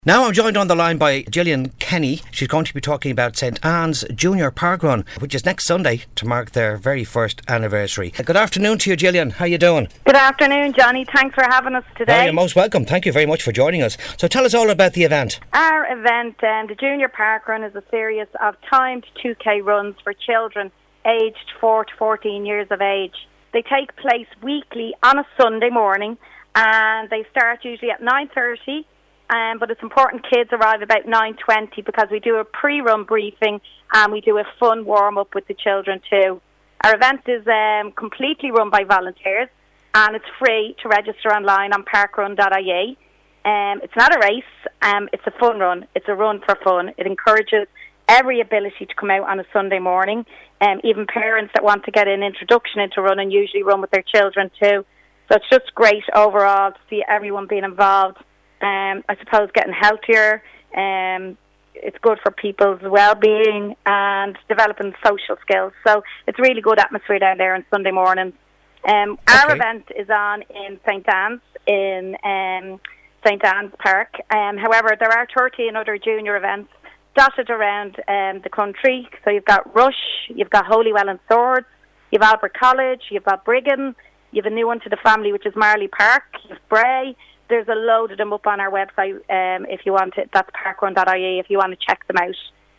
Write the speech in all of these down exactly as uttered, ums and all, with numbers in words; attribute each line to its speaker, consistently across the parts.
Speaker 1: Now I'm joined on the line by Gillian Kenny. She's going to be talking about St Anne's Junior Park Run, which is next Sunday to mark their very first anniversary. Good afternoon to you, Gillian. How are you doing?
Speaker 2: Good afternoon, Johnny. Thanks for having us today.
Speaker 1: Oh, you're most welcome. Thank you very much for joining us. So tell us all about the event.
Speaker 2: Our event, um, the Junior Park Run, is a series of timed two K runs for children aged four to fourteen years of age. They take place weekly on a Sunday morning, and they start usually at nine thirty. Um, but it's important kids arrive about nine twenty because we do a pre-run briefing and we do a fun warm-up with the children too. Our event is um, completely run by volunteers and it's free to register online on parkrun dot I E. Um, it's not a race, um, it's a fun run. It's a run for fun. It encourages every ability to come out on a Sunday morning. Um, even parents that want to get an introduction into running usually run with their children too. So it's just great overall to see everyone being involved. Um, I suppose getting healthier, um, it's good for people's well-being and developing social skills. So it's really good atmosphere down there on Sunday mornings. Um, our
Speaker 1: Okay.
Speaker 2: event is on in St Anne's, in um, St Anne's Park. Um, however, there are thirteen other junior events dotted around um, the country. So you've got Rush, you've got Holywell and Swords, you've Albert College, you've got Brigham, you've a new one to the family which is Marley Park, you've Bray. There's a load of them up on our website um, if you want it. That's parkrun dot I E if you want to check them out.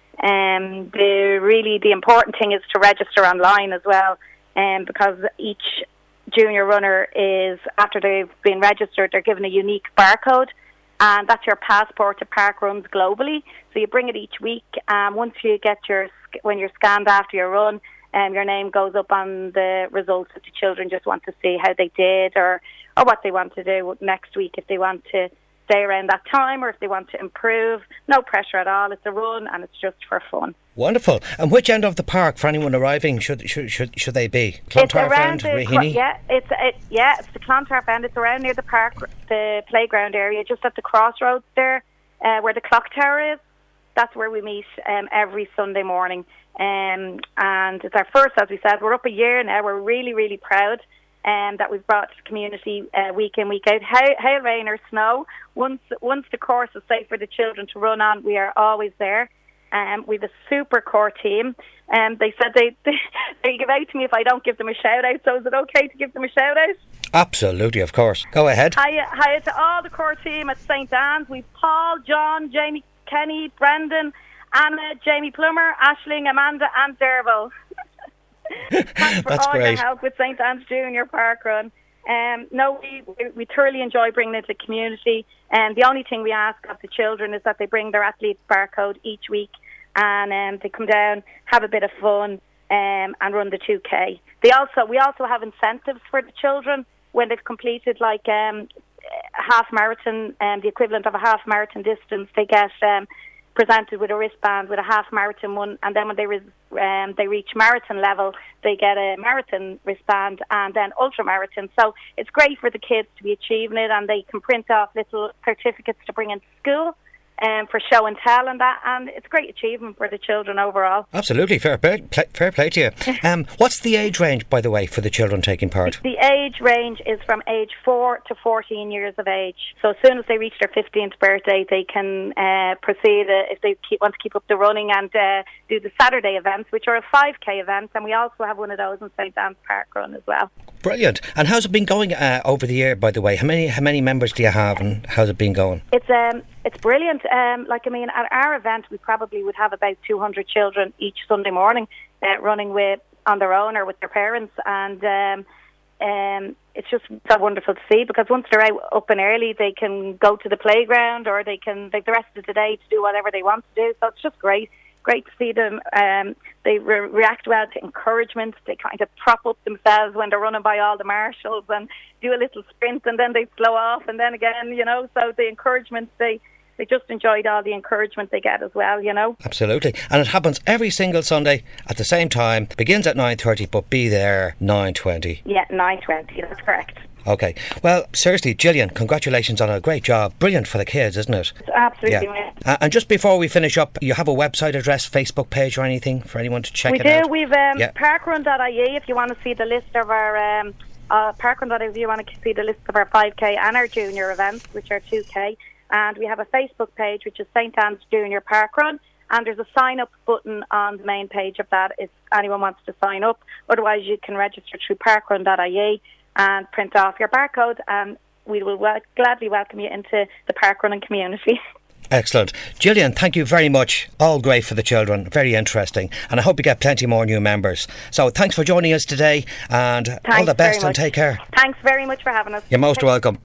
Speaker 2: Um, the really the important thing is to register online as well, um, because each junior runner is, after they've been registered, they're given a unique barcode, and that's your passport to park runs globally. So you bring it each week, and once you get your when you're scanned after your run, um, your name goes up on the results that the children just want to see how they did or or what they want to do next week, if they want to stay around that time or if they want to improve. No pressure at all. It's a run and it's just for fun.
Speaker 1: Wonderful. And which end of the park for anyone arriving should should should, should they be? Clontarf end,
Speaker 2: the,
Speaker 1: Raheny?
Speaker 2: Yeah, it's it, yeah, it's the Clontarf end. It's around near the park, the playground area, just at the crossroads there, uh, where the clock tower is. That's where we meet um, every Sunday morning. Um, and it's our first, as we said, we're up a year now. We're really, really proud um, that we've brought the community uh, week in, week out. Hail, hail, rain or snow. Once once the course is safe for the children to run on, we are always there. Um, we have a super core team. Um, they said they, they they give out to me if I don't give them a shout out. So is it okay to give them a shout out?
Speaker 1: Absolutely, of course. Go ahead.
Speaker 2: Hiya, hiya to all the core team at St Anne's. We've Paul, John, Jamie Kenny, Brendan, Anna, Jamie Plummer, Aisling, Amanda and Derville. Thanks for
Speaker 1: That's
Speaker 2: all
Speaker 1: great.
Speaker 2: your help with St Anne's Junior Park Run. Um, no, we, we we thoroughly enjoy bringing it to the community, and the only thing we ask of the children is that they bring their athlete's barcode each week, and um, they come down, have a bit of fun, um, and run the two K. They also we also have incentives for the children when they've completed like um, a half marathon, um, the equivalent of a half marathon distance. They get um, presented with a wristband with a half marathon one, and then when they re- um, they reach marathon level, they get a marathon wristband and then ultra marathon. So it's great for the kids to be achieving it, and they can print off little certificates to bring into school um, for show and tell and that, and it's a great achievement for the children overall.
Speaker 1: Absolutely, fair play, play, fair play to you. Um, what's the age range, by the way, for the children taking part?
Speaker 2: The age range is from age four to fourteen years of age. So as soon as they reach their fifteenth birthday, they can uh, proceed uh, if they keep, want to keep up the running and uh, do the Saturday events, which are a five K event, and we also have one of those in St Anne's Park Run as well.
Speaker 1: Brilliant. And how's it been going uh, over the year, by the way? How many how many members do you have, and how's it been going?
Speaker 2: It's um it's brilliant. Um, like I mean, at our event, we probably would have about two hundred children each Sunday morning uh, running with on their own or with their parents, and um, um, it's just so wonderful to see because once they're out up and early, they can go to the playground or they can take the rest of the day to do whatever they want to do. So it's just great. Great to see them. Um, they re- react well to encouragement. They kind of prop up themselves when they're running by all the marshals and do a little sprint, and then they slow off, and then again, you know. So the encouragement, they they just enjoyed all the encouragement they get as well, you know.
Speaker 1: Absolutely. And it happens every single Sunday at the same time. Begins at nine thirty, but be there nine twenty.
Speaker 2: Yeah, nine twenty. That's correct.
Speaker 1: Okay. Well, seriously, Gillian, congratulations on a great job. Brilliant for the kids, isn't it?
Speaker 2: It's absolutely.
Speaker 1: Yeah. Uh, and just before we finish up, you have a website address, Facebook page or anything for anyone to check
Speaker 2: we
Speaker 1: it
Speaker 2: do.
Speaker 1: out?
Speaker 2: We've um,
Speaker 1: Yeah.
Speaker 2: parkrun dot I E if you want to see the list of our um, uh, parkrun dot I E if you want to see the list of our five K and our junior events, which are two K. And we have a Facebook page, which is Saint Anne's Junior Park Run. And there's a sign-up button on the main page of that if anyone wants to sign up. Otherwise, you can register through parkrun dot I E and print off your barcode, and we will wel- gladly welcome you into the parkrunning community.
Speaker 1: Excellent. Gillian, thank you very much. All great for the children. Very interesting. And I hope you get plenty more new members. So thanks for joining us today, and
Speaker 2: Thanks
Speaker 1: all the best and
Speaker 2: much.
Speaker 1: take care.
Speaker 2: Thanks very much for having us.
Speaker 1: You're most
Speaker 2: Take-
Speaker 1: welcome.